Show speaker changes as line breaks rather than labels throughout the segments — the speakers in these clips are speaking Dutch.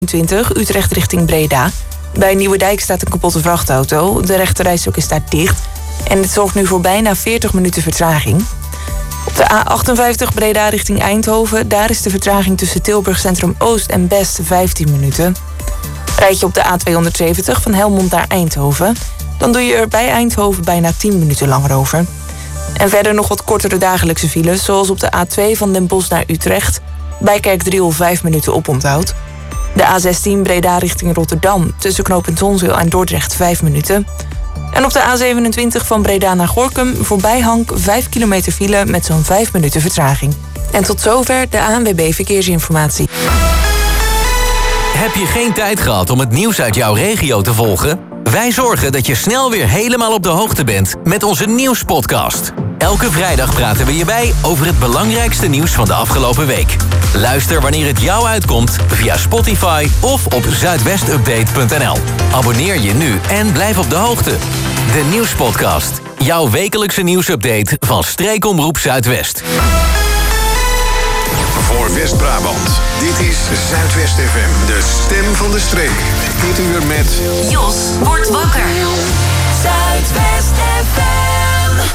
A27 Utrecht richting Breda. Bij Nieuwedijk staat een kapotte vrachtauto. De rechterrijstrook is daar dicht. En dit zorgt nu voor bijna 40 minuten vertraging. Op de A58 Breda richting Eindhoven. Daar is de vertraging tussen Tilburg Centrum Oost en Best 15 minuten. Rijd je op de A270 van Helmond naar Eindhoven, dan doe je er bij Eindhoven bijna 10 minuten langer over. En verder nog wat kortere dagelijkse files, zoals op de A2 van Den Bosch naar Utrecht. Bij Kerkdriel 5 minuten oponthoud. De A16 Breda richting Rotterdam, tussen knooppunt Zonzeel en Dordrecht 5 minuten. En op de A27 van Breda naar Gorinchem voorbij Hank 5 kilometer file met zo'n 5 minuten vertraging. En tot zover de ANWB Verkeersinformatie.
Heb je geen tijd gehad om het nieuws uit jouw regio te volgen? Wij zorgen dat je snel weer helemaal op de hoogte bent met onze nieuwspodcast. Elke vrijdag praten we je bij over het belangrijkste nieuws van de afgelopen week. Luister wanneer het jou uitkomt via Spotify of op zuidwestupdate.nl. Abonneer je nu en blijf op de hoogte. De nieuwspodcast. Jouw wekelijkse nieuwsupdate van Streekomroep Zuidwest.
Voor West-Brabant. Dit is Zuidwest FM, de stem van de streek. Dit uur met...
Jos wordt wakker. Zuidwest FM.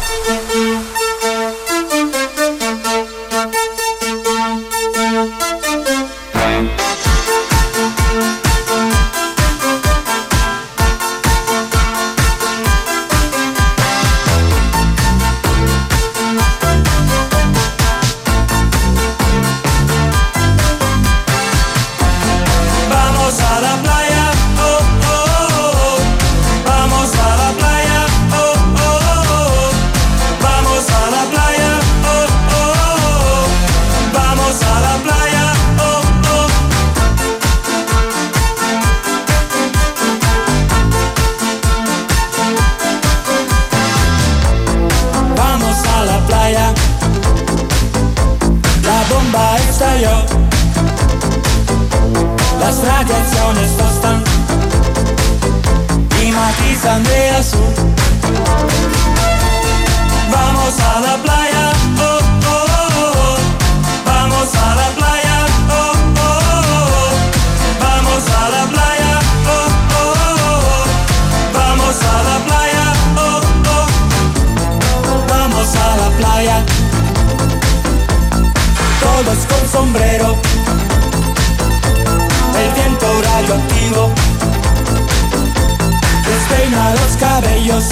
Las radiaciones tostan y matizan de azul. Vamos a la playa, oh, oh, oh, oh. Vamos a la playa, oh, oh, oh. Vamos a la playa, oh, oh, oh. Vamos a la playa, oh, oh. Vamos a la playa. Todos con sombrero, el viento radioactivo despeina los cabellos.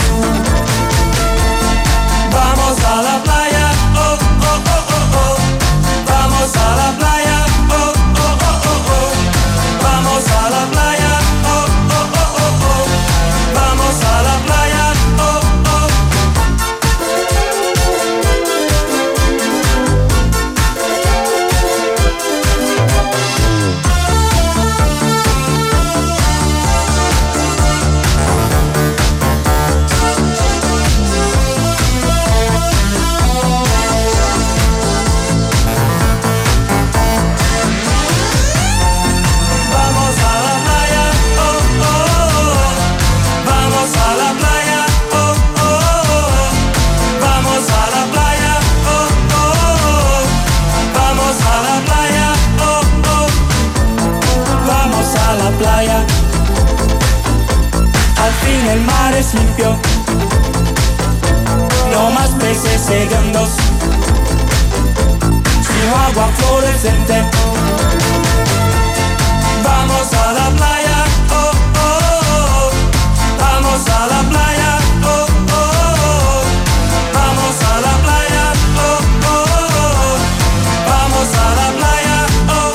Vamos a la playa, oh, oh, oh, oh, oh. Vamos a la playa, oh, oh, oh, oh, oh. Vamos a la playa, oh, oh, oh, oh, oh. Vamos a la playa, oh, oh. Al fin el mar es limpio, no más peces hediondos, sino agua fluorescente. Vamos a la playa, oh, oh, oh. Vamos a la playa, oh, oh, oh. Vamos a la playa, oh, oh, oh. Vamos a la playa, oh, oh.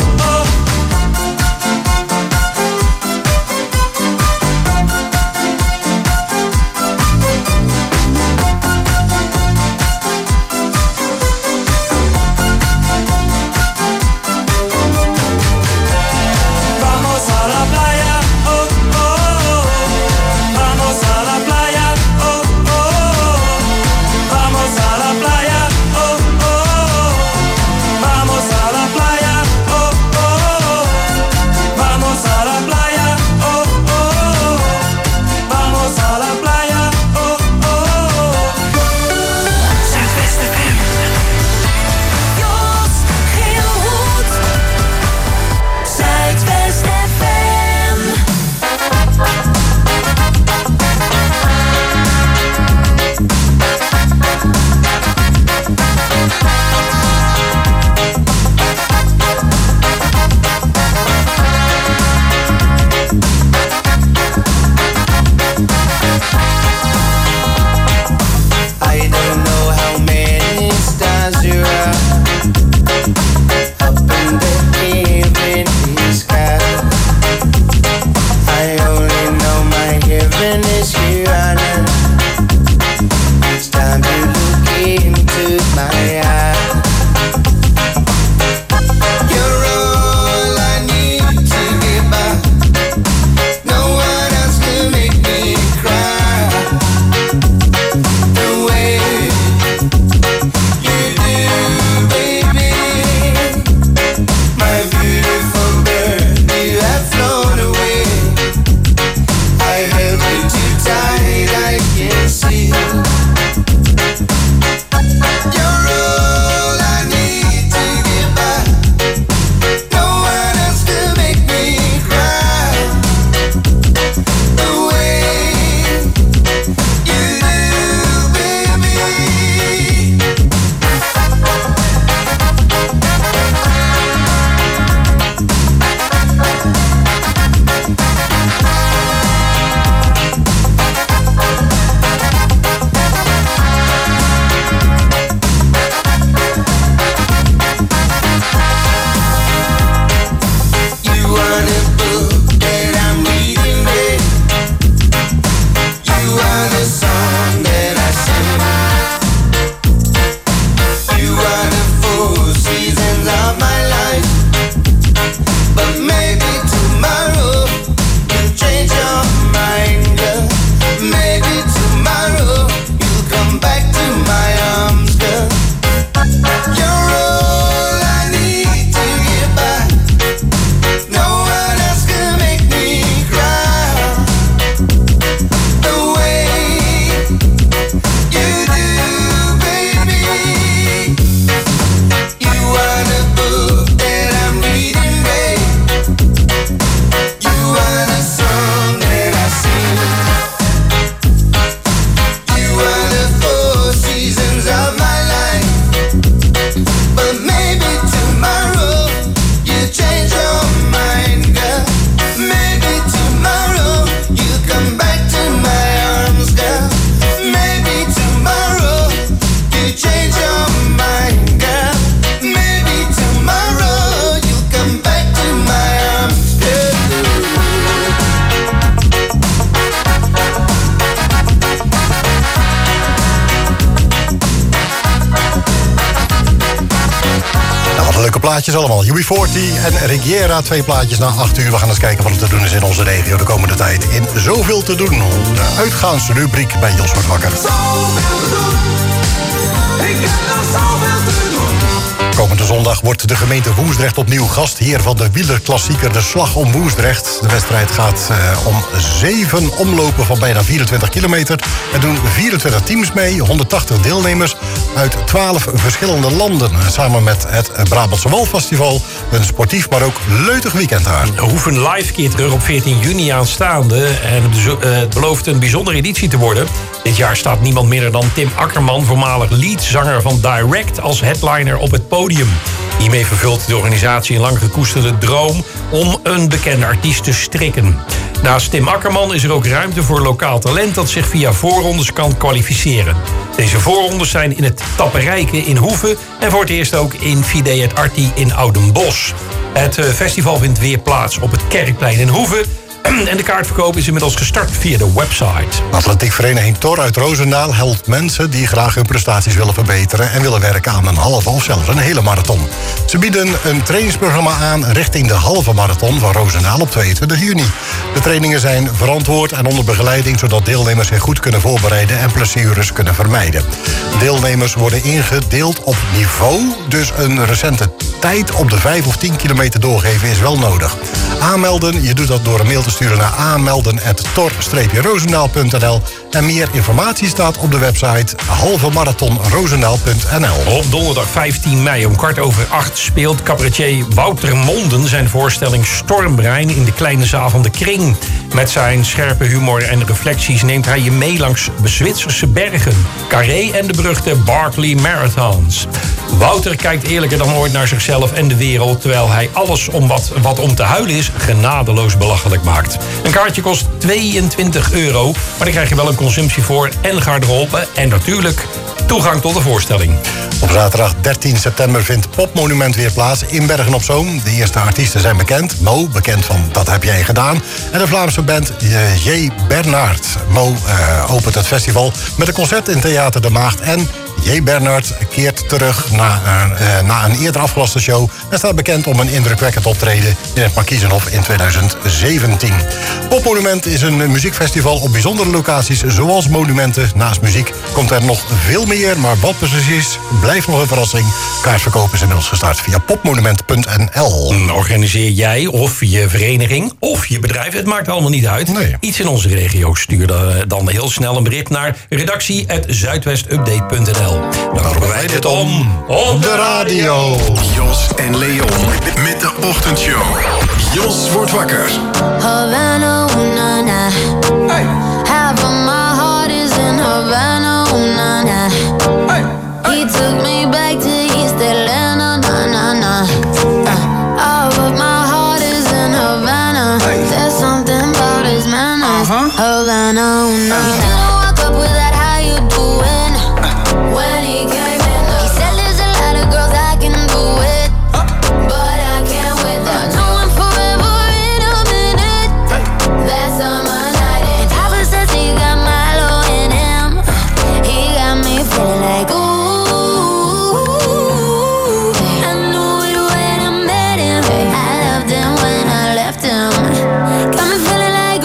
plaatjes allemaal. UB40 en Rigiera, 2 plaatjes na 8 uur. We gaan eens kijken wat er te doen is in onze regio de komende tijd. In Zoveel te doen, de uitgaansrubriek bij Jos wordt wakker.
Zoveel te doen. Ik heb nog zoveel te doen.
Komende zondag wordt de gemeente Woensdrecht opnieuw gastheer van de wielerklassieker De Slag om Woensdrecht. De wedstrijd gaat om 7 omlopen van bijna 24 kilometer. Er doen 24 teams mee, 180 deelnemers uit 12 verschillende landen. Samen met het Brabantse Walfestival, een sportief maar ook leutig weekend daar.
Hoeven live keer terug op 14 juni aanstaande. En het belooft een bijzondere editie te worden. Dit jaar staat niemand minder dan Tim Akkerman, voormalig leadzanger van Direct, als headliner op het podium. Hiermee vervult de organisatie een lang gekoesterde droom om een bekende artiest te strikken. Naast Tim Akkerman is er ook ruimte voor lokaal talent dat zich via voorrondes kan kwalificeren. Deze voorrondes zijn in het Tapperijke in Hoeve en voor het eerst ook in Fide het Arti in Oudenbosch. Het festival vindt weer plaats op het Kerkplein in Hoeve. En de kaartverkoop is inmiddels gestart via de website.
Atletiekvereniging Tor uit Roosendaal helpt mensen die graag hun prestaties willen verbeteren en willen werken aan een halve of zelfs een hele marathon. Ze bieden een trainingsprogramma aan richting de halve marathon van Roosendaal op 22 juni. De trainingen zijn verantwoord en onder begeleiding, zodat deelnemers zich goed kunnen voorbereiden en blessures kunnen vermijden. Deelnemers worden ingedeeld op niveau, dus een recente tijd op de 5 of 10 kilometer doorgeven is wel nodig. Aanmelden, je doet dat door een mail te sturen naar aanmelden@tor-roosendaal.nl. En meer informatie staat op de website halvemarathonroosendaal.nl.
Op donderdag 15 mei om 7:15 speelt cabaretier Wouter Monden zijn voorstelling Stormbrein in de kleine zaal van de Kring. Met zijn scherpe humor en reflecties neemt hij je mee langs de Zwitserse bergen, Carré en de beruchte Barkley Marathons. Wouter kijkt eerlijker dan ooit naar zichzelf en de wereld, terwijl hij alles wat om te huilen is genadeloos belachelijk maakt. Een kaartje kost €22, maar dan krijg je wel een consumptie voor en garderobe en natuurlijk toegang tot de voorstelling.
Op zaterdag 13 september vindt Popmonument weer plaats in Bergen-op-Zoom. De eerste artiesten zijn bekend. Mo, bekend van Dat heb jij gedaan. En de Vlaamse band J. Bernard. Mo opent het festival met een concert in Theater de Maagd. En J. Bernard keert terug na een eerder afgelaste show en staat bekend om een indrukwekkend optreden in het Markiezenhof in 2017. Popmonument is een muziekfestival op bijzondere locaties zoals monumenten. Naast muziek komt er nog veel meer, maar wat precies blijft nog een verrassing. Kaartverkoop is inmiddels gestart via popmonument.nl.
Organiseer jij of je vereniging of je bedrijf, het maakt allemaal niet uit, iets in onze regio? Stuur dan heel snel een bericht naar redactie@zuidwestupdate.nl. Dan roepen wij dit om op de radio.
Jos en Leon met de ochtendshow. Jos wordt wakker.
Havana, na na. Hey. Half of my heart is in Havana, na na. Hey. He took me back to East Atlanta, na na na. Half of my heart is in Havana. Hey. There's something about his manners. Havana, na. He didn't walk up with that, how you doing? When he came in, he said there's a lot of girls I can do it, but I can't with that. No one forever in a minute. That's on my night. And Papa says he got Milo in him. He got me feeling like ooh. I knew it when I met him. I loved him when I left him. Got me feeling like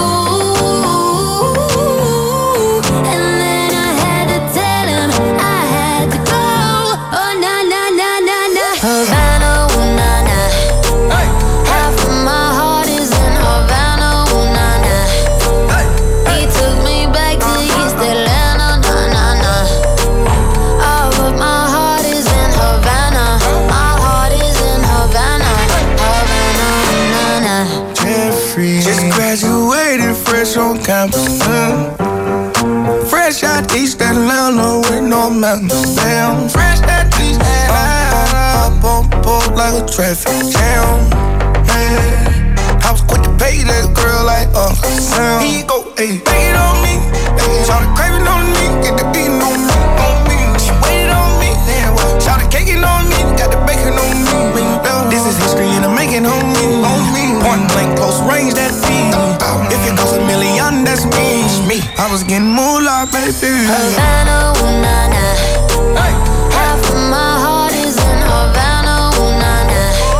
ooh. And then I had to tell him I had to go. Oh na na na na na. Havana, ooh na na. Half of my heart is in Havana, ooh na na. He took me back to East Atlanta, na na na. All of my heart is in Havana. My heart is in Havana, Havana, ooh na na.
Jeffrey just graduated fresh on campus. Fresh out East Atlanta with no mountains down. Fresh out East Atlanta, up on board like a traffic jam. I was quick to pay that girl like Sam. Here you go, ayy, pay it on me. Shout the craving on me, get the beating on me, on me. She waited on me, shout the caking on me, got the bacon on me. This is history and I'm making on me, on me. Point blank, close range, that beat. If it goes $1 million, that's me. I was getting moolah, baby.
Havana, ooh na na. Half of my heart is in Havana, ooh na na.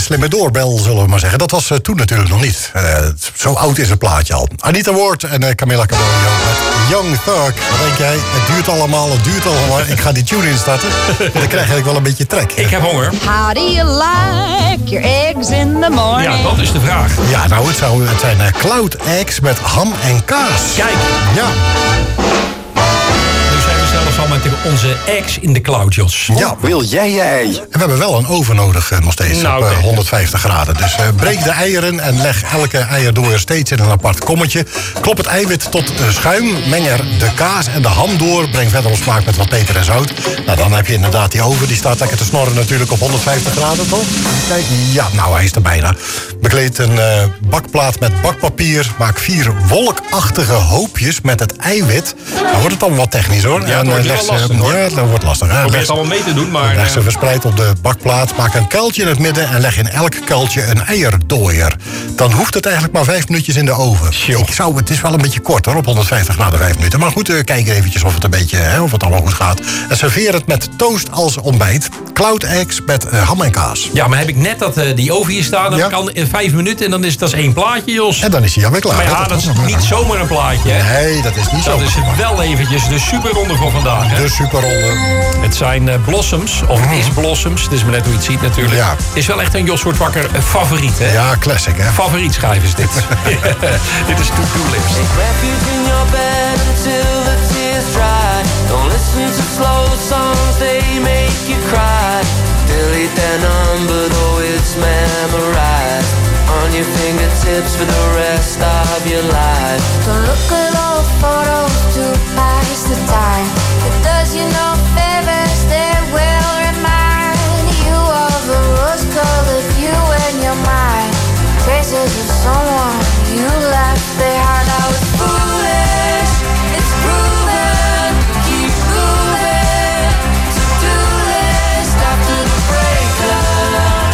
slimme doorbel, zullen we maar zeggen. Dat was toen natuurlijk nog niet. Zo oud is het plaatje al. Anita Ward en Camilla Cabello met Young Thug. Wat denk jij? Het duurt allemaal. Ik ga die tune instarten. Dan krijg je eigenlijk wel een beetje trek.
Ik heb honger.
How do you like your eggs in the morning?
Ja, dat is de vraag.
Ja, nou, het zijn cloud eggs met ham en kaas.
Kijk.
Ja.
Nu zijn we zelfs al met onze eggs in de cloud, Jos.
Ja.
Wil jij je ei?
En we hebben wel een oven nodig nog steeds
Nou,
op
oké.
150 graden. Dus breek de eieren en leg elke eierdooier steeds in een apart kommetje. Klop het eiwit tot schuim. Meng er de kaas en de ham door. Breng verder op smaak met wat peper en zout. Nou, dan heb je inderdaad die oven. Die staat lekker te snorren natuurlijk op 150 graden, toch? Kijk, ja, nou, hij is er bijna. Bekleed een bakplaat met bakpapier. Maak 4 wolkachtige hoopjes met het eiwit. Dan wordt het allemaal wat technisch, hoor.
Ja, dat wordt wel lastig, hoor.
Ja, dat wordt lastig.
Probeer het allemaal mee te doen, maar...
Leg ze verspreid op de bakplaat. Maak een kuiltje in het midden en leg in elk kuiltje een eierdooier. Dan hoeft het eigenlijk maar 5 minuutjes in de oven. Het is wel een beetje kort, hoor, op 150 graden 5 minuten. Maar goed, kijk eventjes of het een beetje, of het allemaal goed gaat. En serveer het met toast als ontbijt. Cloud eggs met ham en kaas.
Ja, maar heb ik net die oven hier staan, dan kan in 5 minuten en dan is dat 1 plaatje, Jos.
En dan is hij alweer klaar.
Maar ja, dat is niet zomaar een plaatje, hè?
Nee, dat is niet zo.
Dat is wel eventjes de superronde voor vandaag, hè?
De superronde.
Het zijn blossoms, of het is blossoms. Het is maar net hoe je het ziet natuurlijk.
Ja.
Het is wel echt een Jos Wordt Wakker favoriet, hè?
Ja, classic, hè?
Favoriet schrijf is dit. Dit is Two Tulips.
Refuge in your bed until the tears dry. Don't listen to slow songs, they make you cry. Delete their number, though it's memorized on your fingertips for the rest of your life.
Don't look at old photos to pass the time. It does you no favors, they will remind you of a rose-colored view in your mind. Traces of someone you left behind. I was foolish, it's proven. Keep moving, to-do list after the breakup.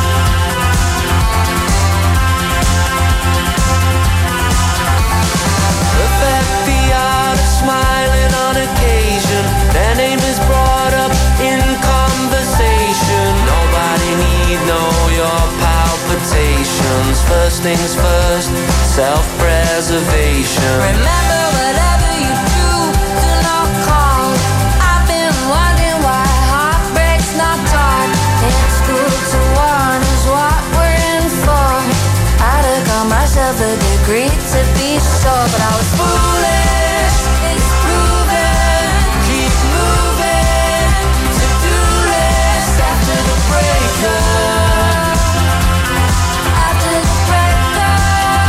Perfect the art of smiling on occasion. Their name is brought up in conversation. Nobody need know your palpitations. First things first, self-preservation.
Remember whatever you do not call. I've been wondering why heartbreak's not taught in school. To warn is what we're in for. I'd have got myself a degree to be sure, but I was foolish. It's proven.
Keep moving, to-do list after the breakup.
After the breakup.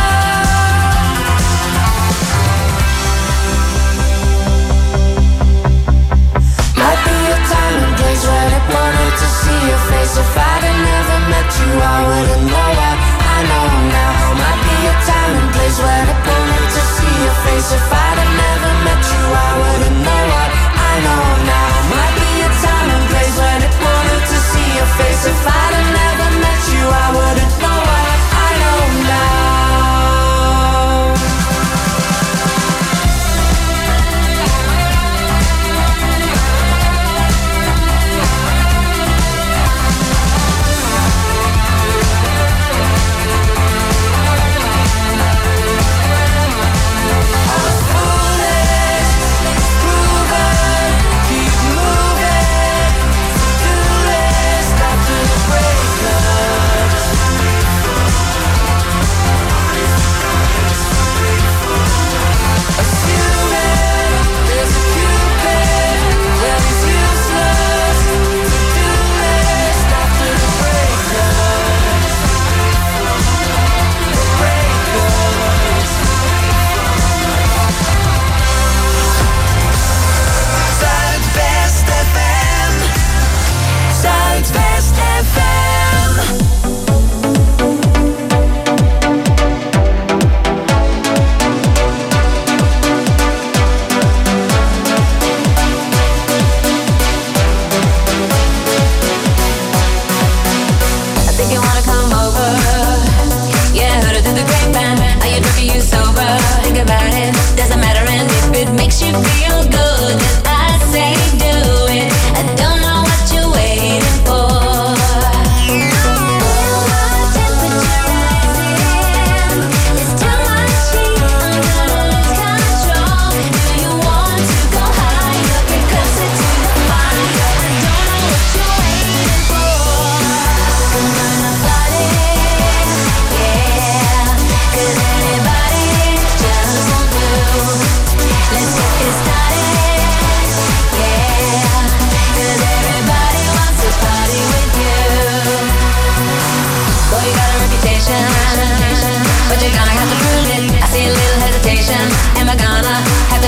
Might be a time and place where I wanted to see your face. If I'd have never met you, I wouldn't know what I know now. Might be a time and place where I wanted to see your face. If I'd have never met you, I wouldn't know what I know now. Might be a time and place where I wanted to see your face. If I'd have never met you, I wouldn't know what I know now.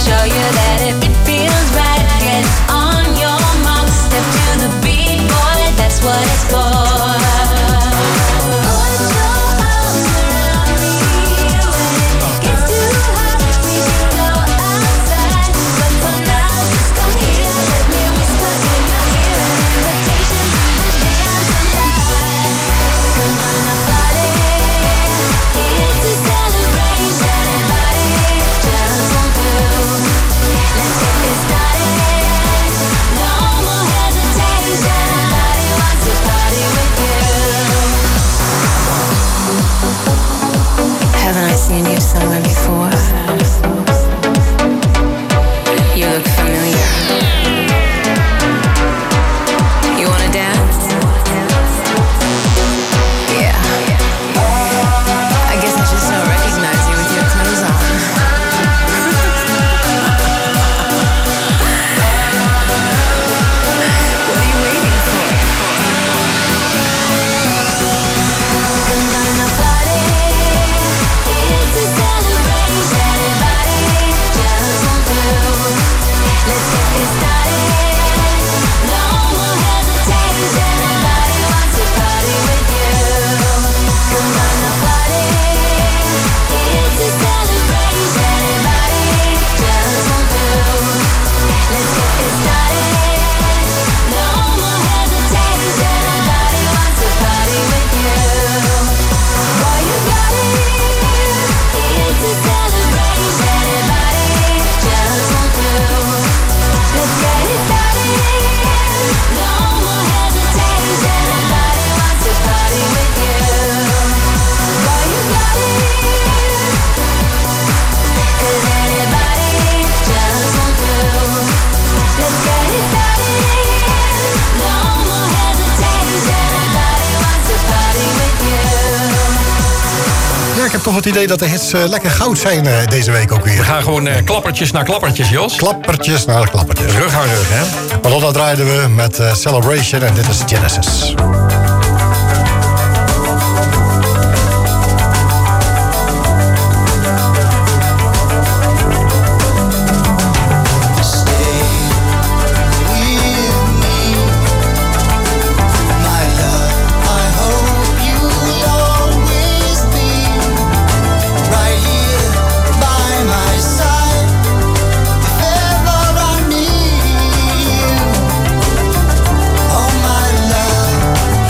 show you that if it feels right, get on your mark, step to the beat, boy, that's what it's for.
Haven't I seen you somewhere before? You look familiar. You wanna dance? Yeah. I guess I just don't recognize you with your clothes on. What are you waiting for?
It's a celebration, everybody just come through. Let's get this started. No more hesitation, everybody wants to party with you. Come on, the party. It's a celebration, everybody just come through. Let's get this started. No more hesitation, everybody wants to party with you. Boy, you got it. It's a celebration, everybody just come through. Let's get it started. No more hesitation, everybody wants to party with you. Boy, you got it. 'Cause everybody just come through. Let's get it started. No more hesitation, everybody wants to party with you.
Ja, ik heb toch het idee dat de hits lekker goud zijn deze week ook weer.
We gaan gewoon klappertjes naar klappertjes, Jos.
Klappertjes naar klappertjes.
Rug aan rug, hè?
Madonna draaiden we met Celebration en dit is Genesis.
Oh my love,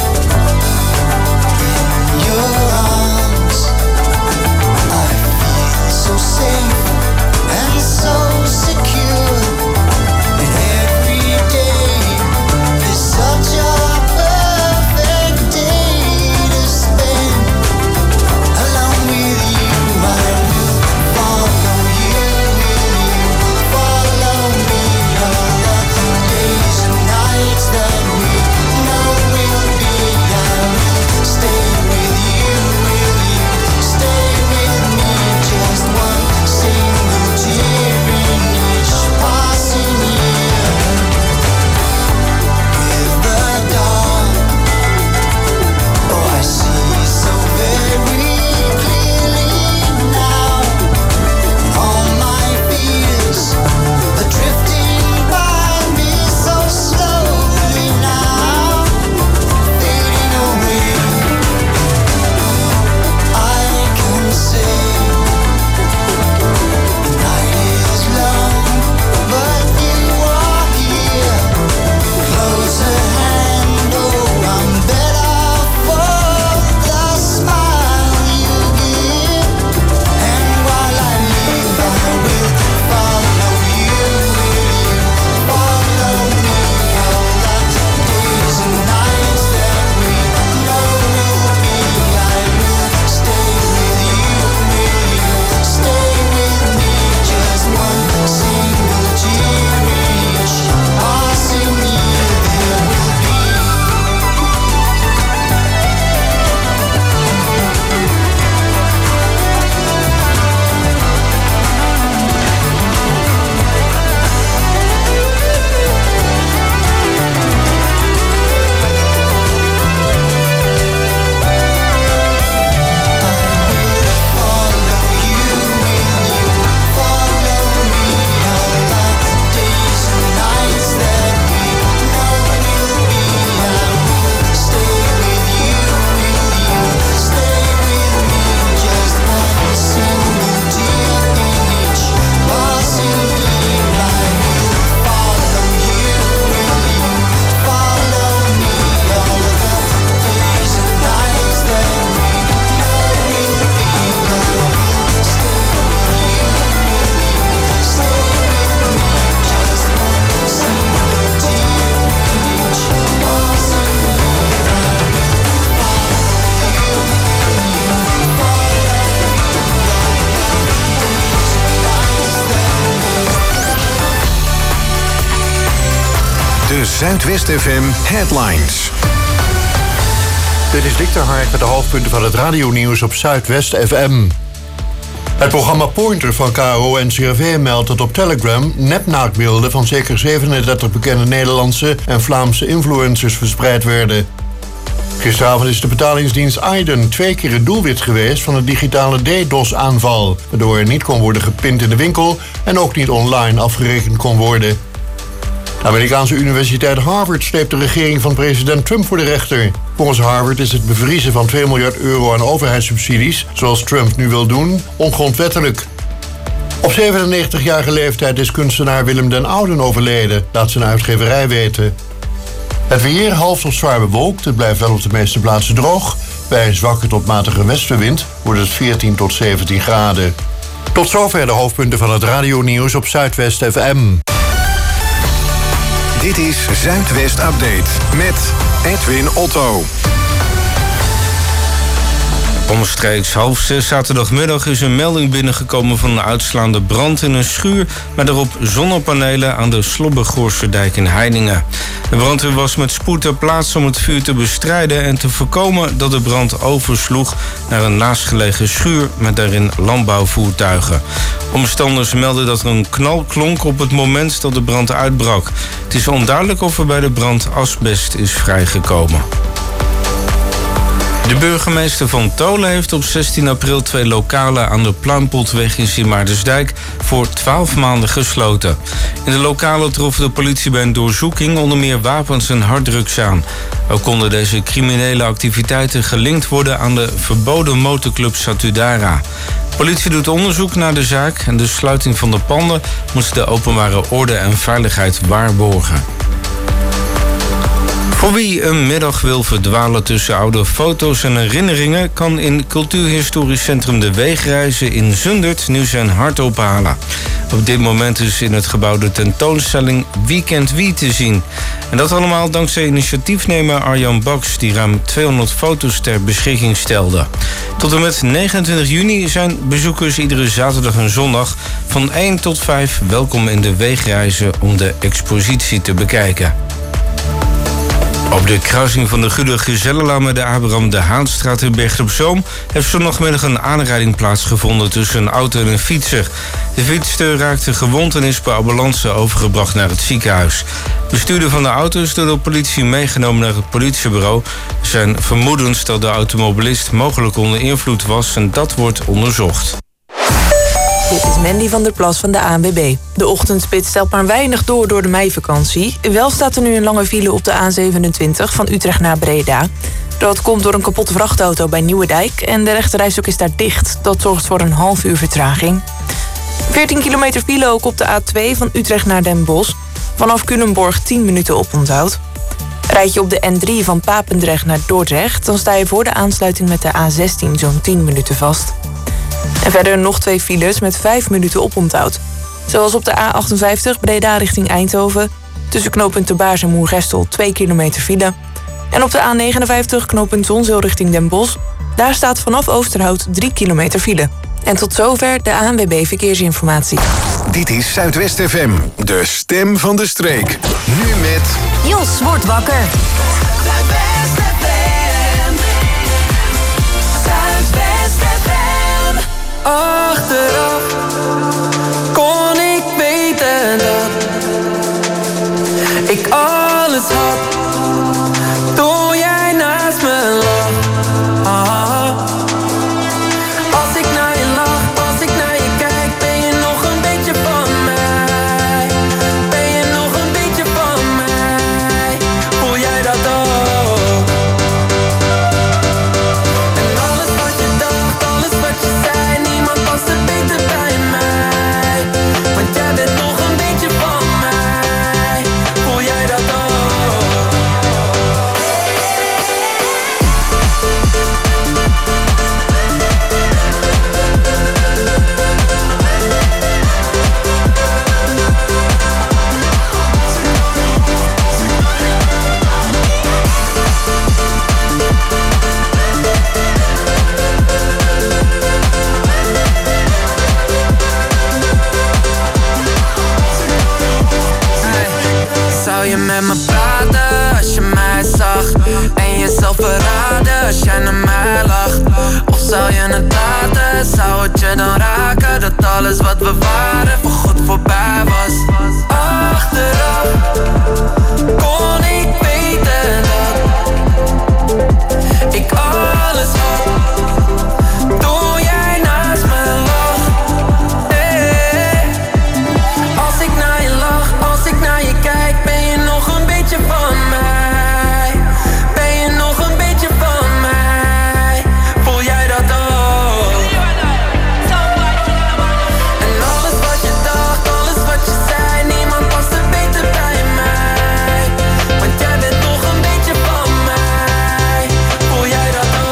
de Zuidwest FM Headlines.
Dit is Dick de Hark met de hoofdpunten van het radionieuws op Zuidwest FM. Het programma Pointer van KRO-NCRV meldt dat op Telegram nepnaakbeelden van zeker 37 bekende Nederlandse en Vlaamse influencers verspreid werden. Gisteravond is de betalingsdienst Aiden 2 keer het doelwit geweest van een digitale DDoS-aanval, waardoor er niet kon worden gepind in de winkel en ook niet online afgerekend kon worden. De Amerikaanse universiteit Harvard sleept de regering van president Trump voor de rechter. Volgens Harvard is het bevriezen van 2 miljard euro aan overheidssubsidies, zoals Trump nu wil doen, ongrondwettelijk. Op 97-jarige leeftijd is kunstenaar Willem den Ouden overleden, laat zijn uitgeverij weten. Het weer half tot zwaar bewolkt, het blijft wel op de meeste plaatsen droog. Bij een zwakke tot matige westenwind wordt het 14 tot 17 graden. Tot zover de hoofdpunten van het radionieuws op Zuidwest FM.
Dit is Zuidwest Update met Edwin Otto.
Omstreeks 5:30 zaterdagmiddag is een melding binnengekomen van een uitslaande brand in een schuur met daarop zonnepanelen aan de Slobbegoorsterdijk in Heiningen. De brandweer was met spoed ter plaatse om het vuur te bestrijden en te voorkomen dat de brand oversloeg naar een naastgelegen schuur met daarin landbouwvoertuigen. Omstanders melden dat er een knal klonk op het moment dat de brand uitbrak. Het is onduidelijk of er bij de brand asbest is vrijgekomen. De burgemeester van Tolen heeft op 16 april 2 lokalen aan de Pluimpotweg in Sint-Maartensdijk voor 12 maanden gesloten. In de lokalen trof de politie bij een doorzoeking onder meer wapens en harddrugs aan. Ook konden deze criminele activiteiten gelinkt worden aan de verboden motorclub Satudara. De politie doet onderzoek naar de zaak en de sluiting van de panden moet de openbare orde en veiligheid waarborgen. Voor wie een middag wil verdwalen tussen oude foto's en herinneringen, kan in Cultuurhistorisch Centrum De Weegreizen in Zundert nu zijn hart ophalen. Op dit moment is in het gebouw de tentoonstelling Wie kent wie te zien. En dat allemaal dankzij initiatiefnemer Arjan Baks, die ruim 200 foto's ter beschikking stelde. Tot en met 29 juni zijn bezoekers iedere zaterdag en zondag van 1 tot 5 welkom in De Weegreizen om de expositie te bekijken. Op de kruising van de Gude Gezellenlaan met de Abraham de Haanstraat in Bergen op Zoom heeft zondagmiddag een aanrijding plaatsgevonden tussen een auto en een fietser. De fietser raakte gewond en is per ambulance overgebracht naar het ziekenhuis. De bestuurder van de auto is door de politie meegenomen naar het politiebureau. Er zijn vermoedens dat de automobilist mogelijk onder invloed was en dat wordt onderzocht.
Dit is Mandy van der Plas van de ANWB. De ochtendspits stelt maar weinig door de meivakantie. Wel staat er nu een lange file op de A27 van Utrecht naar Breda. Dat komt door een kapotte vrachtauto bij Nieuwedijk en de rechterrijstrook is daar dicht. Dat zorgt voor een half uur vertraging. 14 kilometer file ook op de A2 van Utrecht naar Den Bosch. Vanaf Culemborg 10 minuten oponthoud. Rijd je op de N3 van Papendrecht naar Dordrecht, dan sta je voor de aansluiting met de A16 zo'n 10 minuten vast. En verder nog 2 files met 5 minuten oponthoud. Zoals op de A58 Breda richting Eindhoven. Tussen knooppunt De Baars en Moergestel 2 kilometer file. En op de A59 knooppunt Zonzeel richting Den Bosch. Daar staat vanaf Oosterhout 3 kilometer file. En tot zover de ANWB Verkeersinformatie.
Dit is Zuidwest FM, de stem van de streek. Nu met...
Jos wordt wakker. Zuidwest FM. Zuidwest FM.
Achteraf kon ik weten dat ik alles had toen jij naast me lag. Als ik naar je lach, als ik naar je kijk, ben je nog een beetje van mij? Ben je nog een beetje van mij? Voel jij dat ook?
wat we waren voorgoed voorbij was. Achteraf kon ik weten dat ik alles had toen jij naast me lag. Hey. Als ik naar je lach, als ik naar je kijk, ben je nog een beetje van mij? Ben je nog een beetje van mij? Voel jij dat ook? En alles wat je dacht, alles wat je zei, niemand past er beter bij mij. Want jij bent nog een beetje van mij. Voel jij dat ook?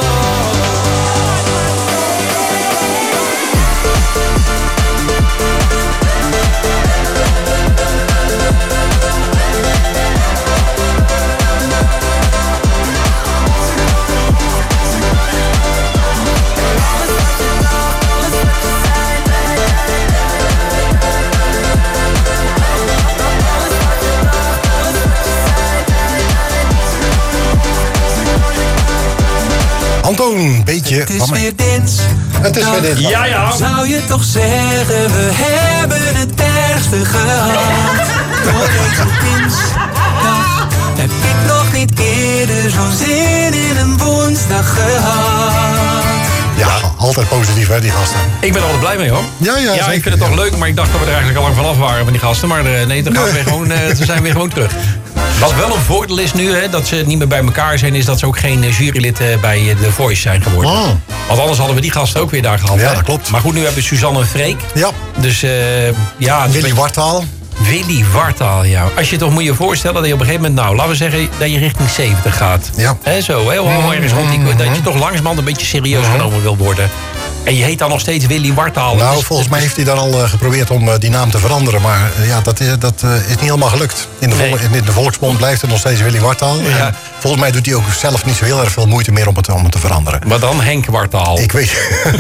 Antoon, beetje
Het is
van mij.
weer dit.
Het is weer dit.
Ja, ja.
Zou je toch zeggen, we hebben het ergste gehad. Door deze dinsdag heb ik nog niet eerder zo'n zin in een woensdag gehad.
Ja, altijd positief hè, die gasten.
Ik ben er altijd blij mee, hoor.
Ja,
ik
zeker,
vind het toch leuk, maar ik dacht dat we er eigenlijk al lang vanaf waren van die gasten. Maar nee, dan gaan we weer gewoon, ze zijn weer gewoon terug. Wat wel een voordeel is nu, hè, dat ze niet meer bij elkaar zijn, is dat ze ook geen jurylid bij The Voice zijn geworden.
Oh.
Want anders hadden we die gasten ook weer daar gehad.
Ja,
hè?
dat klopt.
Maar goed, nu hebben we Suzanne en Freek.
Ja.
Dus ja...
Willy Wartaal.
Willy Wartaal, ja. Als je toch moet je voorstellen dat je op een gegeven moment, nou, laten we zeggen dat je richting 70 gaat.
Ja.
Hè, zo, heel ergens rond die, dat je toch langzamerhand een beetje serieus genomen wil worden. En je heet dan nog steeds Willy Wartaal.
Nou,
Dus-
volgens mij heeft hij dan al geprobeerd om die naam te veranderen. Maar ja, dat is niet helemaal gelukt. In de volksmond blijft het nog steeds Willy Wartaal.
Ja.
En volgens mij doet hij ook zelf niet zo heel erg veel moeite meer om het te veranderen.
Maar dan Henk Wartaal.
Ik weet...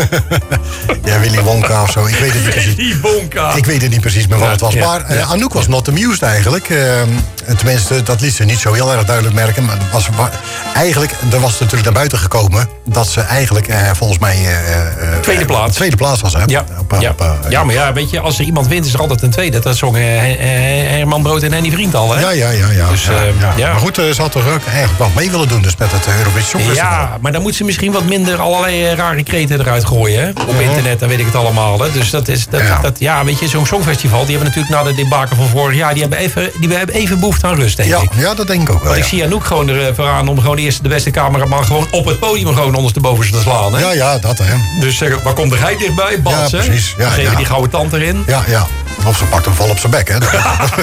ja, Willy Wonka of zo. Ik weet het niet precies.
Willy Wonka.
Ik weet het niet precies meer wat het was.
Ja,
Maar
ja.
Anouk was not amused eigenlijk. Tenminste, dat liet ze niet zo heel erg duidelijk merken. Maar er was natuurlijk naar buiten gekomen dat ze eigenlijk volgens mij...
Tweede plaats.
Tweede plaats was, hè?
Ja. Ja, maar ja, weet je, als er iemand wint is er altijd een tweede. Dat zongen Herman Brood en Henny Vriend al, hè?
Ja.
Dus, ja.
Maar goed, ze had toch ook eigenlijk wel mee willen doen dus met het Eurovision Songfestival.
Ja, maar dan moet ze misschien wat minder allerlei rare kreten eruit gooien, hè? Op internet, dan weet ik het allemaal, hè? Dus dat is... Ja, weet je, zo'n songfestival, die hebben natuurlijk na de debacle van vorig jaar, die hebben even behoefte aan rust, denk ik.
Ja, dat denk ik ook wel.
Want ik zie Anouk gewoon ervoor aan om gewoon eerst de beste cameraman gewoon op het podium gewoon ondersteboven te slaan, hè?
Ja, dat, hè.
Dus waar komt de geit dichtbij? Bats,
Ja,
hè?
precies. Ja,
Dan geven
ja.
die gouden tand erin.
Ja. Of ze pakt hem vol op zijn bek, hè.
Ja.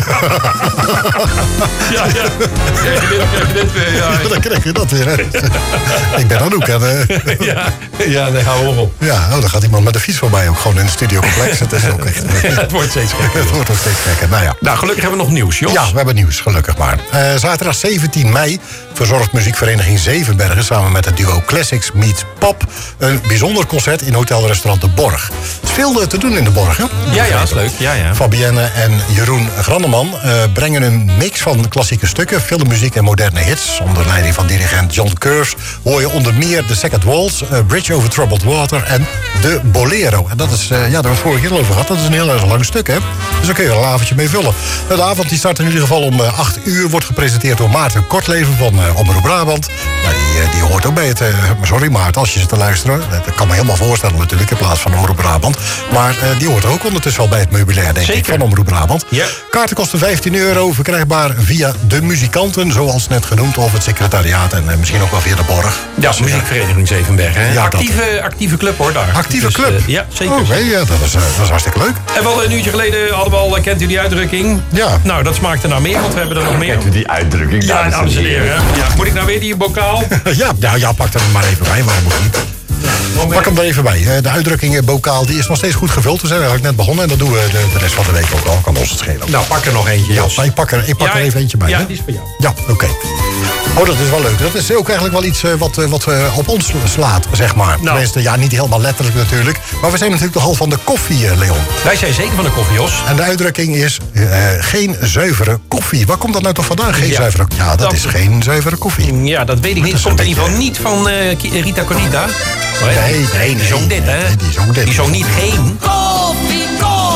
Krijg je dit weer, ja.
Dan krijg je dat weer, hè. Ik ben Anouk, hè.
Ja, daar gaan we op.
Ja, dan gaat iemand met de fiets voorbij ook gewoon in het studiocomplex. Het is ook echt...
Het wordt steeds gekker.
Het wordt ook steeds gekker, nou ja.
Nou, gelukkig hebben we nog nieuws, Jos.
Ja, we hebben nieuws, gelukkig maar. Zaterdag 17 mei verzorgt muziekvereniging Zevenbergen samen met het duo Classics Meet Pop een bijzonder concert in hotelrestaurant De Borg. Het is veel te doen in De Borg, hè?
Ja, dat is leuk. Ja.
Fabienne en Jeroen Grandeman brengen een mix van klassieke stukken, filmmuziek en moderne hits. Onder leiding van dirigent John Curves hoor je onder meer The Second Waltz, Bridge Over Troubled Water en De Bolero. En dat is, daar hebben we het vorige keer al over gehad, dat is een heel erg lang stuk, hè? Dus daar kun je er een avondje mee vullen. De avond die start in ieder geval om 8 uur, wordt gepresenteerd door Maarten Kortleven van Omroep Brabant. Nou, die hoort ook bij het... sorry Maarten, als je zit te luisteren. Dat kan me helemaal voorstellen natuurlijk, in plaats van Omroep Brabant. Maar die hoort ook ondertussen wel bij het meubilair, denk ik, van Omroep Brabant.
Ja.
Kaarten kosten €15, verkrijgbaar via de muzikanten, zoals net genoemd, of het secretariaat en misschien ook wel via de Borg.
Ja, muziekvereniging Zevenbergen. Hè?
Ja,
actieve club, hoor, daar.
Actieve
Dus,
club?
Ja, zeker.
Oké, ja, dat is hartstikke leuk.
En wel een uurtje geleden hadden we al, kent u die uitdrukking?
Ja.
Nou, dat smaakte naar meer, want we hebben er nog meer.
Kent u die uitdrukking?
Ja, dames en heren. Ja. Moet ik nou weer die bokaal?
Ja, pak er maar even bij, waarom ook niet? Pak hem er even bij. De uitdrukking bokaal die is nog steeds goed gevuld. We zijn eigenlijk net begonnen en dat doen we de rest van de week ook al. Kan ons het schelen.
Nou, pak er nog eentje, Jos.
Ja, ik pak er even eentje bij.
Ja,
hè?
die is voor jou.
Ja, oké. Oh, dat is wel leuk. Dat is ook eigenlijk wel iets wat op ons slaat, zeg maar.
Nou.
Tenminste, ja, niet helemaal letterlijk natuurlijk. Maar we zijn natuurlijk de hal van de koffie, Leon.
Wij zijn zeker van de koffie, Jos.
En de uitdrukking is geen zuivere koffie. Waar komt dat nou toch vandaan? Geen zuivere... Ja, dat is geen zuivere koffie.
Ja, dat weet ik niet. Het komt in ieder geval niet van Rita Cornita.
Nee.
Die zong dit, hè?
Nee, die zong dit.
Die zong niet geen.
Koffie, koffie.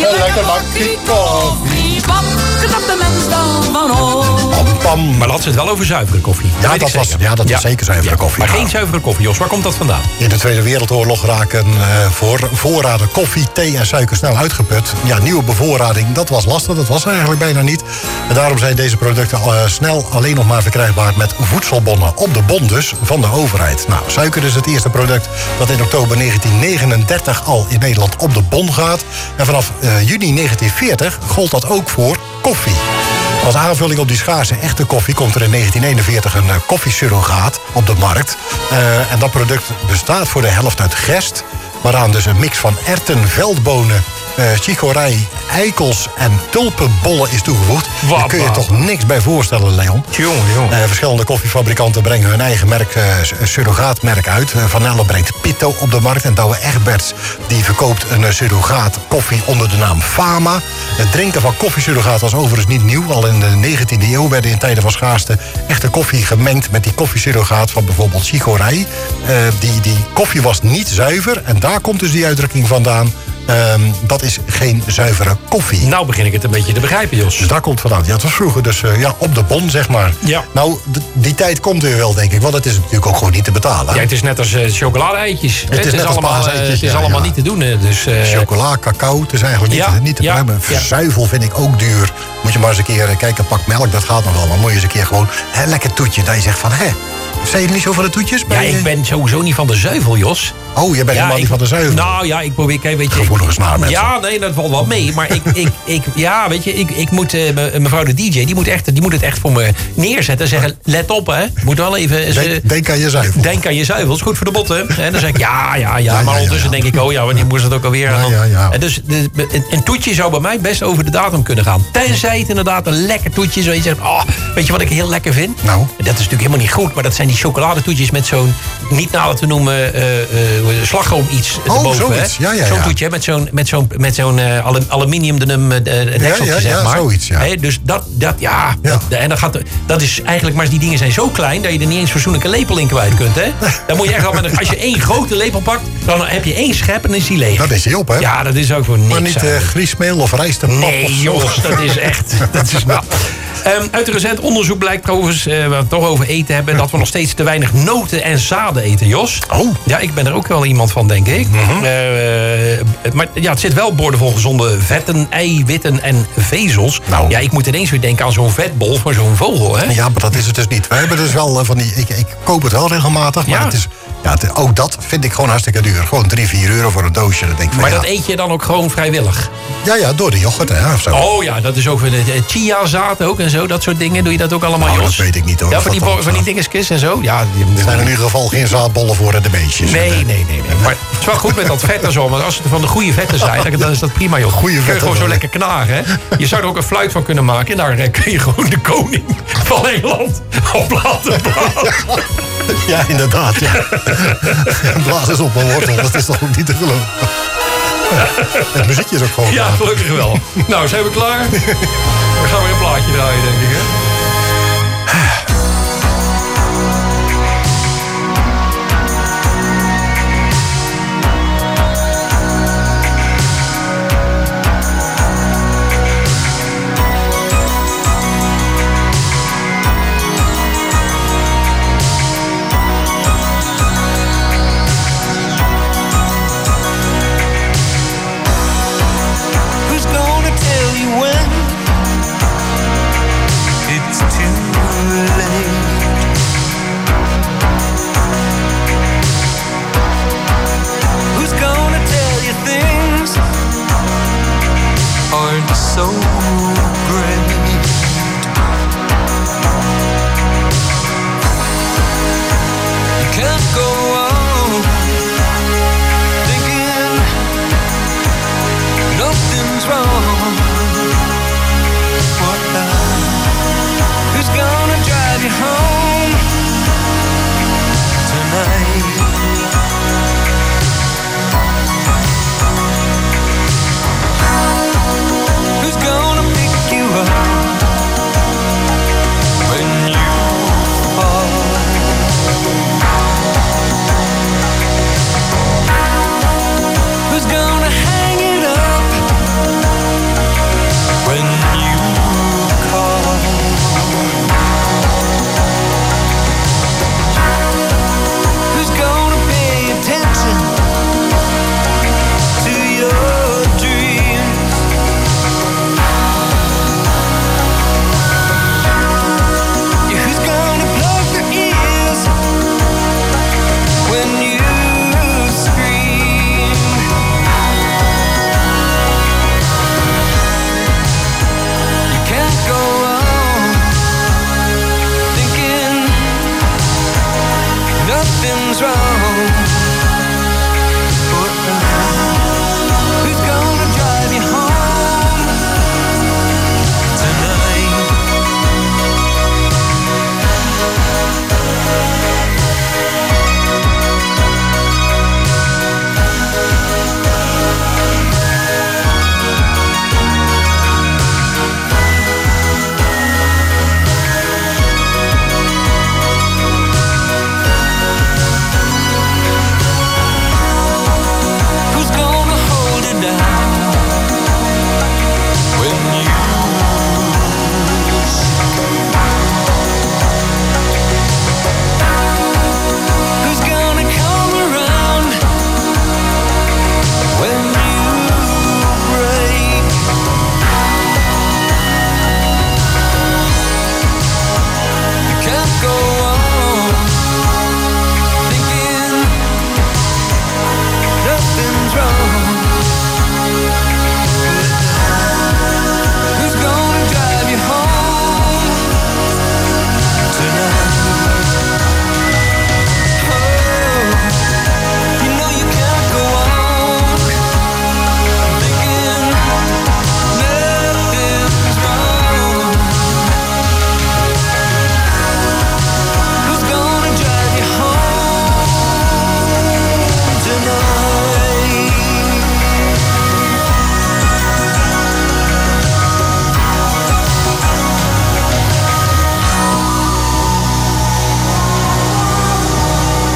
lekker bakje koffie.
Wat knapt de mens dan van ons?
Pam.
Maar dan had ze het wel over zuivere koffie.
Ja, dat was zeker zuivere koffie.
Maar
Ja.
geen zuivere koffie, Jos. Waar komt dat vandaan?
In de Tweede Wereldoorlog raken voorraden koffie, thee en suiker snel uitgeput. Ja, nieuwe bevoorrading, dat was lastig. Dat was er eigenlijk bijna niet. En daarom zijn deze producten snel alleen nog maar verkrijgbaar met voedselbonnen. Op de bon dus, van de overheid. Nou, suiker is het eerste product dat in oktober 1939 al in Nederland op de bon gaat. En vanaf juni 1940 gold dat ook voor koffie. Als aanvulling op die schaarse echte koffie komt er in 1941 een koffiesurrogaat op de markt. En dat product bestaat voor de helft uit gerst, waaraan dus een mix van erwten, veldbonen, chicorij, eikels en tulpenbollen is toegevoegd. Daar kun je toch niks bij voorstellen, Leon.
Jongen.
Verschillende koffiefabrikanten brengen hun eigen merk, surrogaatmerk uit. Van Elle brengt Pitto op de markt en Douwe Egberts die verkoopt een surrogaat koffie onder de naam Fama. Het drinken van koffiesurrogaat was overigens niet nieuw. Al in de 19e eeuw werden in tijden van schaarste echte koffie gemengd met die koffiesurrogaat van bijvoorbeeld chicorij. Die koffie was niet zuiver en daar komt dus die uitdrukking vandaan. Dat is geen zuivere koffie.
Nou begin ik het een beetje te begrijpen, Jos.
Dus daar komt vandaan. Ja, het was vroeger dus op de bon, zeg maar.
Ja.
Nou, die tijd komt weer wel, denk ik. Want het is natuurlijk ook gewoon niet te betalen.
Ja, het is net als chocolade-eitjes.
Het is net als paaseitjes,
Het is
ja,
allemaal
ja.
niet te doen. Dus,
Chocola, cacao, het is eigenlijk niet te begrijpen. Zuivel vind ik ook duur. Moet je maar eens een keer kijken, een pak melk, dat gaat nog wel. Maar moet je eens een keer gewoon een lekker toetje. Dat je zegt van, zijn je niet zo van de toetjes?
Ja, ik ben sowieso niet van de zuivel, Jos.
Oh, jij bent helemaal niet van de zuivel?
Nou ja, ik probeer, kijk, weet je...
Gevoelige snaar, mensen.
Ja, nee, dat valt wel mee. Maar ik moet... mevrouw de DJ, die moet het echt voor me neerzetten. Zeggen, let op, hè. Moet wel even...
Denk aan je zuivel.
Denk aan je zuivel, is goed voor de botten. En dan zeg ik, ja. Maar ondertussen denk ik, wanneer moest het ook alweer? En dus een toetje zou bij mij best over de datum kunnen gaan. Tenzij het inderdaad een lekker toetje is. Waar je zegt, weet je wat ik heel lekker vind?
Nou?
Dat is natuurlijk helemaal niet goed, maar dat zijn die chocoladetoetjes met zo'n, niet nader te noemen, slagroom iets erboven.
Zoiets. Ja.
Zo'n toetje met zo'n aluminium dekseltje, zeg maar.
Zoiets, ja.
Dus en dat is eigenlijk, maar die dingen zijn zo klein dat je er niet eens fatsoenlijk een lepel in kwijt kunt, hè? Dan moet je echt wel als je één grote lepel pakt, dan heb je één schep en dan is die leeg.
Dat is hij op, hè?
Ja, dat is ook voor niks.
Maar niet griesmeel of rijstepap?
Nee, Jos, dat is echt... uit een recent onderzoek blijkt trouwens, we het toch over eten hebben, dat we nog steeds te weinig noten en zaden eten, Jos.
Oh.
Ja, ik ben er ook wel iemand van, denk ik. Maar ja, het zit wel boordevol gezonde vetten, eiwitten en vezels.
Nou.
Ja, ik moet ineens weer denken aan zo'n vetbol van zo'n vogel, hè?
Ja, maar dat is het dus niet. We hebben dus wel van die... Ik koop het wel regelmatig, maar het is... Ja, ook dat vind ik gewoon hartstikke duur. Gewoon 3-4 euro voor een doosje. Dat denk ik van,
maar dat eet je dan ook gewoon vrijwillig?
Ja, door de yoghurt, hè, of zo.
Oh ja, dat is ook de chiazaad ook en zo. Dat soort dingen. Doe je dat ook allemaal,
Nou,
Jos?
dat weet ik niet, hoor.
Ja,
Of
van
dat
die dingetjes en zo. Ja,
er zijn in ieder geval geen zaadbollen voor de beestjes.
Nee. Maar het is wel goed met dat vet en zo. Want als het van de goede vetten zijn, dan is dat prima, joh.
Goeie
kun je
vetten
gewoon zo
wel,
lekker knagen, hè? Je zou er ook een fluit van kunnen maken. En daar kun je gewoon de koning van Nederland op laten blazen.
Ja, inderdaad. Ja. Blaas eens op mijn wortel. Dat is toch ook niet te geloven. Het muziekje is ook gewoon
Ja,
klaar.
gelukkig wel. Nou, zijn we klaar? We gaan weer een plaatje draaien, denk ik, hè?
Who's gonna tell you when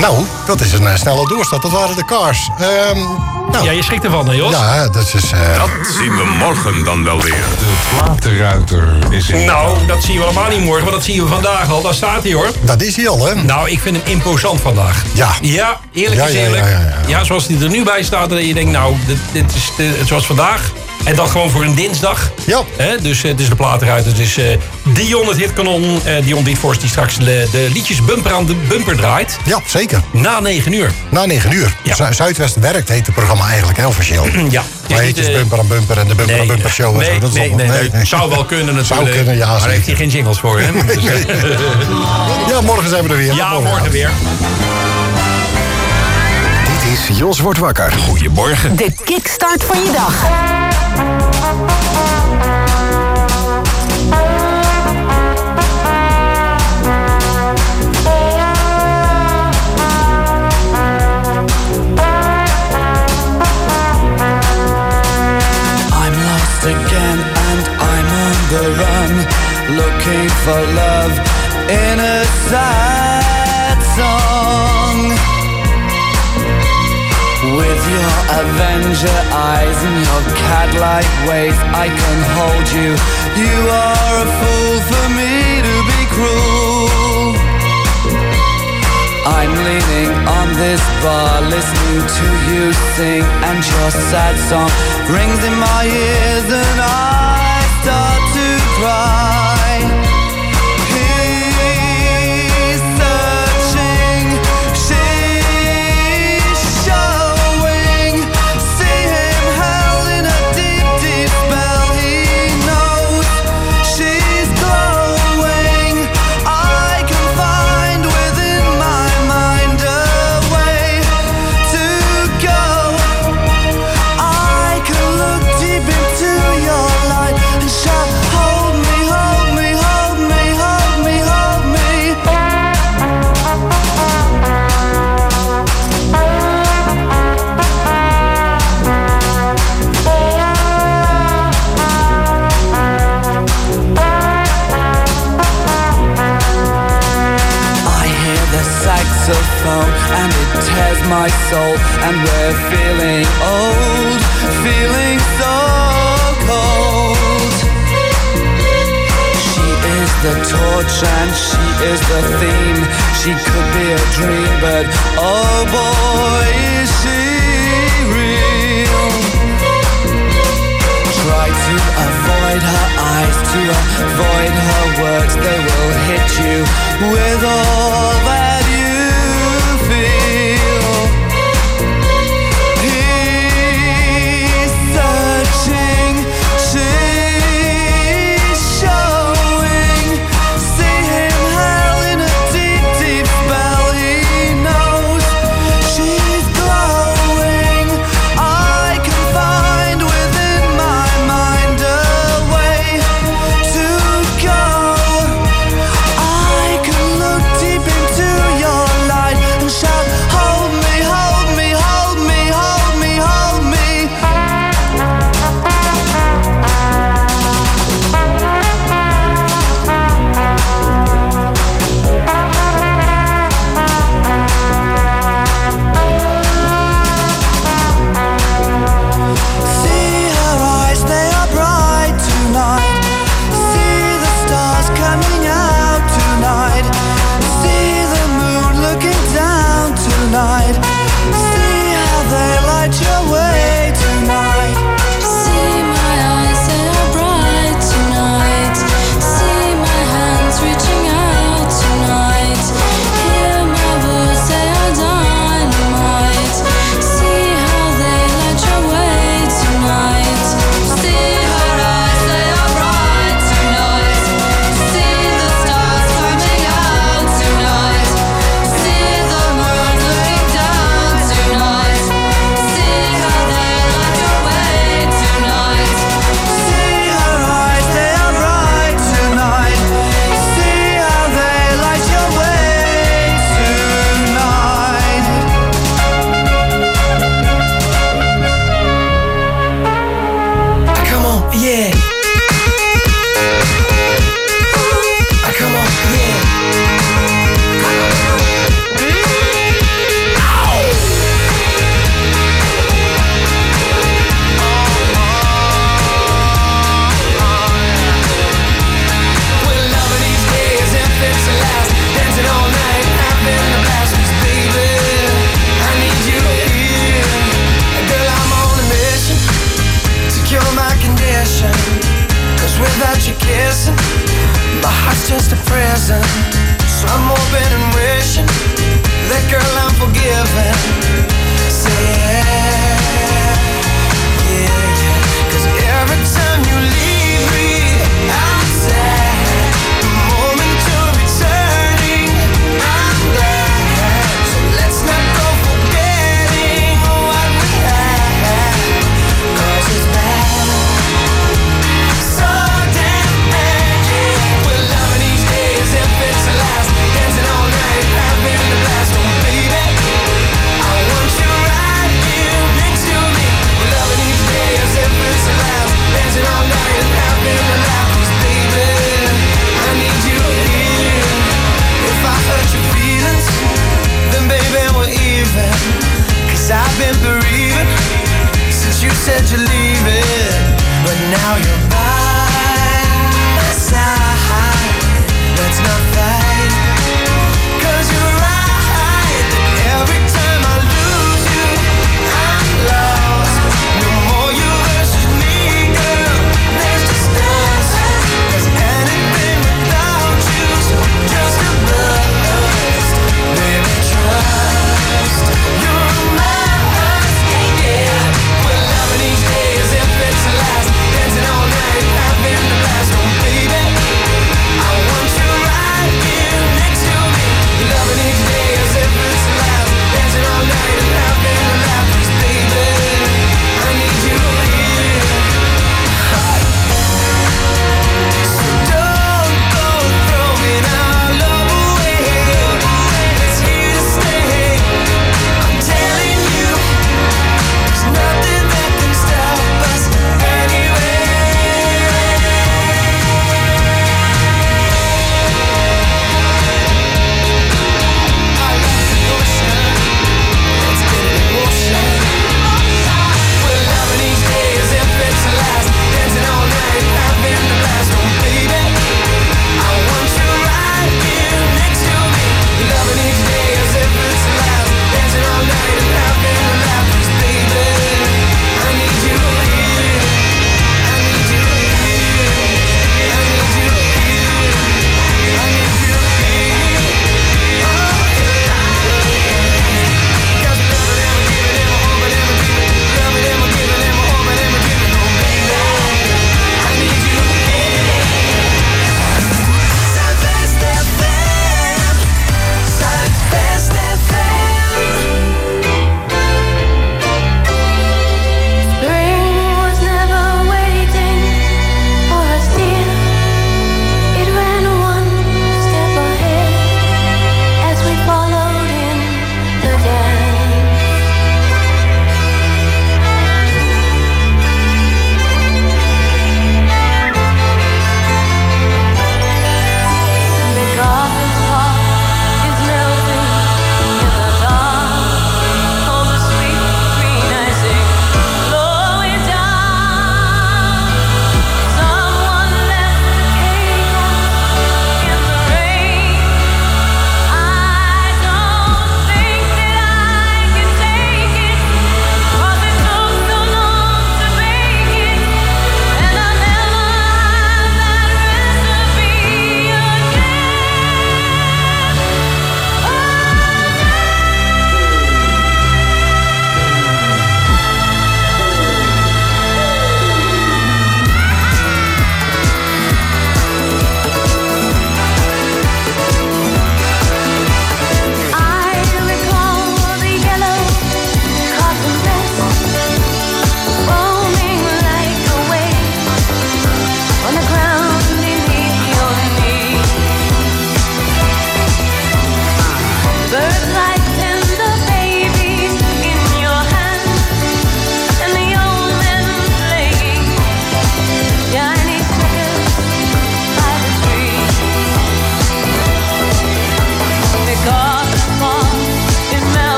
Nou, dat is een snelle doorstart. Dat waren de Cars. Nou.
Ja, je schrikt ervan, hè, Jos?
Ja, dat is...
Dat zien we morgen dan wel weer.
De platenruiter is in...
Nou, dat zien we allemaal niet morgen, maar dat zien we vandaag al. Daar staat hij, hoor.
Dat is hij al, hè?
Nou, ik vind hem imposant vandaag.
Ja.
Ja, eerlijk is eerlijk. Ja, zoals hij er nu bij staat, dat je denkt, nou, dit is zoals vandaag. En dat gewoon voor een dinsdag.
Ja.
Dus het is de platenruiter. Het is Dion, het hitkanon. Dion Beatforce die straks de liedjes bumper aan de bumper draait.
Ja, zeker.
Na 9 uur.
Na 9 uur.
Ja.
Zuidwest werkt heet het programma eigenlijk, hè, officieel.
Ja.
Maar heet het bumper aan bumper en de bumper aan bumper show.
Nee,
en zo. Dat is
nee. Zou wel kunnen natuurlijk.
Zou kunnen, ja.
Maar daar heeft hij geen jingles voor, hè? Dus,
ja, morgen zijn we er weer.
Ja, morgen weer.
Dit is Jos wordt wakker.
Goedemorgen.
De kickstart van je dag.
Again, and I'm on the run, looking for love in a sad song. With your Avenger eyes and your cat-like ways, I can hold you. You are a fool for me to be cruel. I'm leaning on this bar, listening to you sing, and your sad song rings in my ears, and I start to cry. He's searching, she's showing. See him held in a deep, deep spell. He knows she's glowing. I can find within my mind a way to go. I can look deep into your light and shout, hold me, hold me, hold me, hold me, hold me. I hear the saxophone and it tears my soul, and we're feeling old, feeling so cold. She is the torch and she is the theme. She could be a dream, but oh boy, is she real. Try to avoid her eyes, to avoid her words. They will hit you with all that you feel. He's searching, she's showing. See him held in a deep, deep spell. He knows she's glowing. I can find within my mind a way to go. I can look deep into remember even since you said you're leaving, but now you're by my side. Let's not fight, 'cause you're right. Every time I lose you, I'm lost. No more you versus me, girl. There's just us. 'Cause anything without you's just a bust. Baby, trust. You're mine, yeah. We're loving each day as if it's the last. Dancing all night, having the blast. Oh, baby, I want you right here.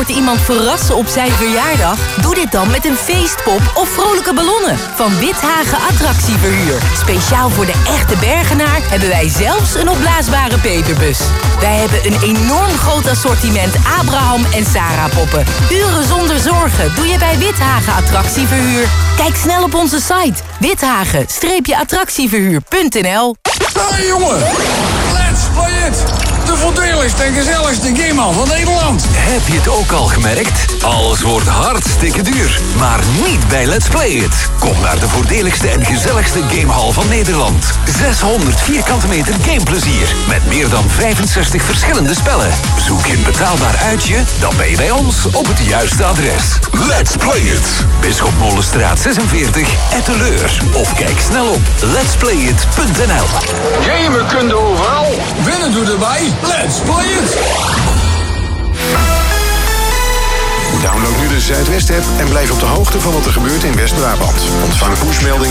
binnenkort iemand verrassen op zijn verjaardag? Doe dit dan met een feestpop of vrolijke ballonnen van Withagen Attractieverhuur. Speciaal voor de echte Bergenaar hebben wij zelfs een opblaasbare peperbus. Wij hebben een enorm groot assortiment Abraham en Sarah poppen. Uren zonder zorgen doe je bij Withagen Attractieverhuur. Kijk snel op onze site withagen-attractieverhuur.nl.
Hey jongen, let's play it! De voordeligste en gezelligste gamehal van Nederland.
Heb je het ook al gemerkt? Alles wordt hartstikke duur. Maar niet bij Let's Play It. Kom naar de voordeligste en gezelligste gamehal van Nederland. 600 vierkante meter gameplezier. Met meer dan 65 verschillende spellen. Zoek je een betaalbaar uitje? Dan ben je bij ons op het juiste adres. Let's Play It. Bisschop Molenstraat 46, Etteleur. Of kijk snel op letsplayit.nl.
Gamen kun je overal. Winnen doe erbij. Let's play it.
Download nu de Zuidwest-app en blijf op de hoogte van wat er gebeurt in West-Brabant. Ontvang pushmeldingen